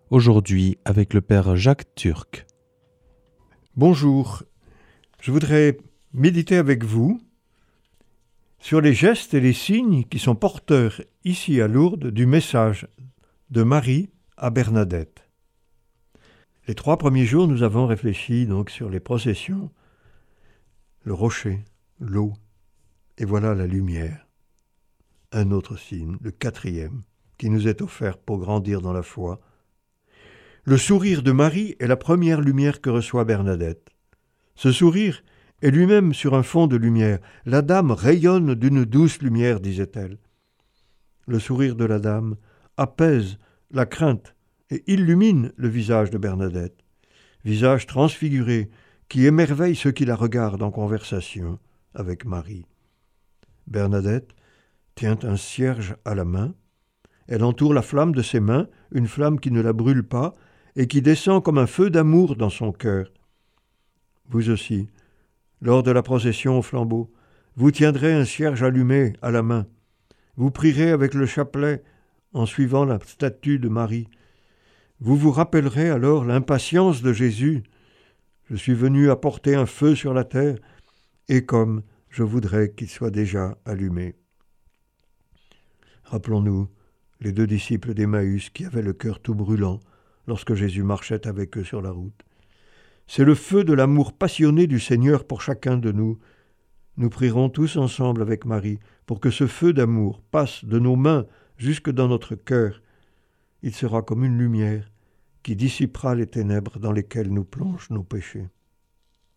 aujourd'hui avec le Père Jacques Turc. Bonjour, je voudrais méditer avec vous sur les gestes et les signes qui sont porteurs ici à Lourdes du message de Marie à Bernadette. Les 3 premiers jours, nous avons réfléchi donc sur les processions, le rocher, l'eau, et voilà la lumière. Un autre signe, le 4e, qui nous est offert pour grandir dans la foi. Le sourire de Marie est la première lumière que reçoit Bernadette. Ce sourire est lui-même sur un fond de lumière. La dame rayonne d'une douce lumière, disait-elle. Le sourire de la dame apaise la crainte et illumine le visage de Bernadette. Visage transfiguré qui émerveille ceux qui la regardent en conversation avec Marie. Bernadette tient un cierge à la main. Elle entoure la flamme de ses mains, une flamme qui ne la brûle pas et qui descend comme un feu d'amour dans son cœur. Vous aussi, lors de la procession au flambeau, vous tiendrez un cierge allumé à la main. Vous prierez avec le chapelet en suivant la statue de Marie. Vous vous rappellerez alors l'impatience de Jésus. Je suis venu apporter un feu sur la terre, et comme je voudrais qu'il soit déjà allumé. Rappelons-nous les 2 disciples d'Emmaüs qui avaient le cœur tout brûlant lorsque Jésus marchait avec eux sur la route. C'est le feu de l'amour passionné du Seigneur pour chacun de nous. Nous prierons tous ensemble avec Marie pour que ce feu d'amour passe de nos mains jusque dans notre cœur. Il sera comme une lumière qui dissipera les ténèbres dans lesquelles nous plongent nos péchés.